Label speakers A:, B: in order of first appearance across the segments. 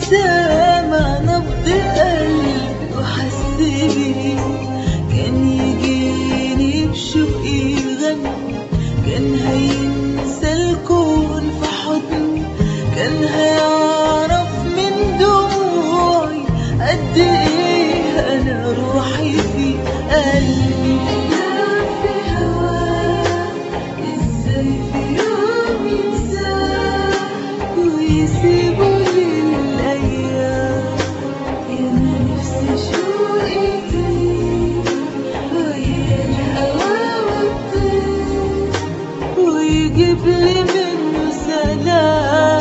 A: سامع نبض قلبي وحس بيه، كان يجيني بشوقي يغني، كان هينسى الكون في حضني، كان هيعرف من دموعي قد ايه انا روحي في قلبي. في هوايا ازاي في يوم ينساه ويسيبه للايام، يا ما نفسي شوقي يطير ويا الهوا والطير ويجيب لي منه سلام.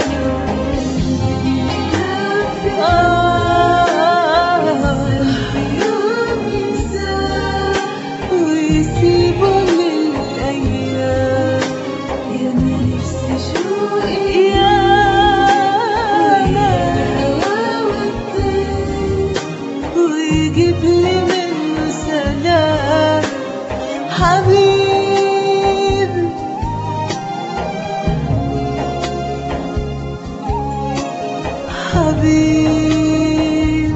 A: ويسيبه للأيام، يا ما نفسي شوقي يا الهوا والطير ويجيب لي منه سلام. حبيبي حبيبي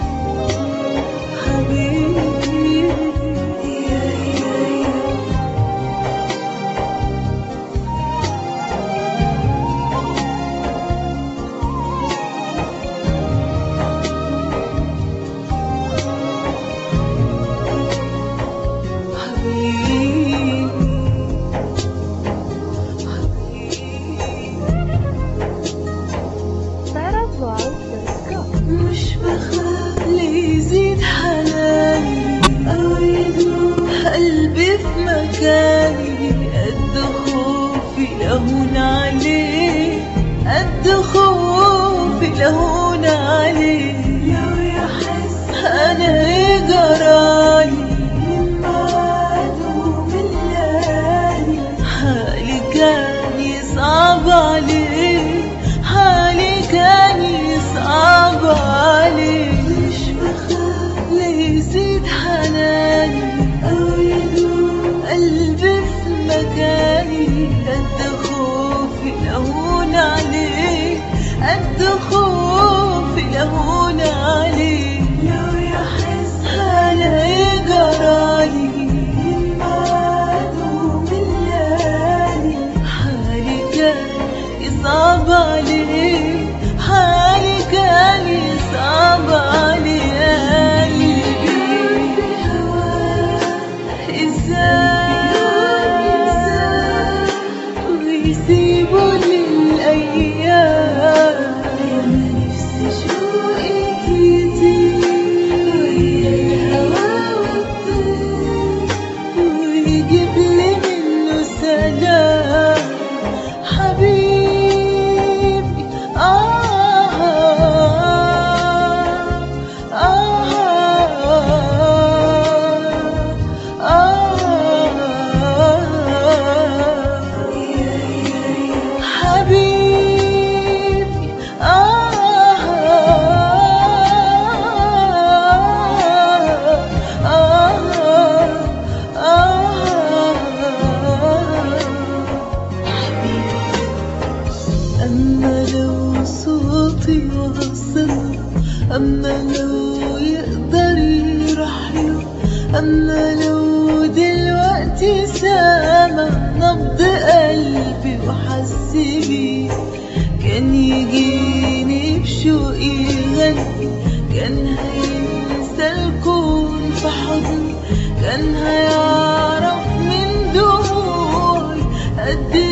A: حبيبي يا مش بخاف ليزيد حناني أو يدوب قلبي في مكاني، قد خوفي لهون عليه، قد خوفي لهون عليه. لو يحس أنا إيه جرالي من بعده من ليالي، حالي كان يصعب عليه، حالي كان يصعب عليه. مش بخاف ليزيد حناني أو يدوب قلبي في مكاني، قد خوفي لهون عليه، قد خوفي لهون عليه. لو يحس أنا إيه جرالي من بعده من ليالي، حالي كان يصعب عليه، حالي كان يصعب عليه. قلبي في هواه ازاي ويسيبه للأيام، يا ما نفسي شوقي يطير ويا الهوا والطير ويجيب لي منه سلام. حبيبي أما لو صوتي وصل، أما لو يقدر يرحله، أما لو دلوقتي سامع نبض قلبي وحس بيه، كان يجيني بشوقي يغني، كان هينسى الكون في حضني، كان هيعرف من دموعي قد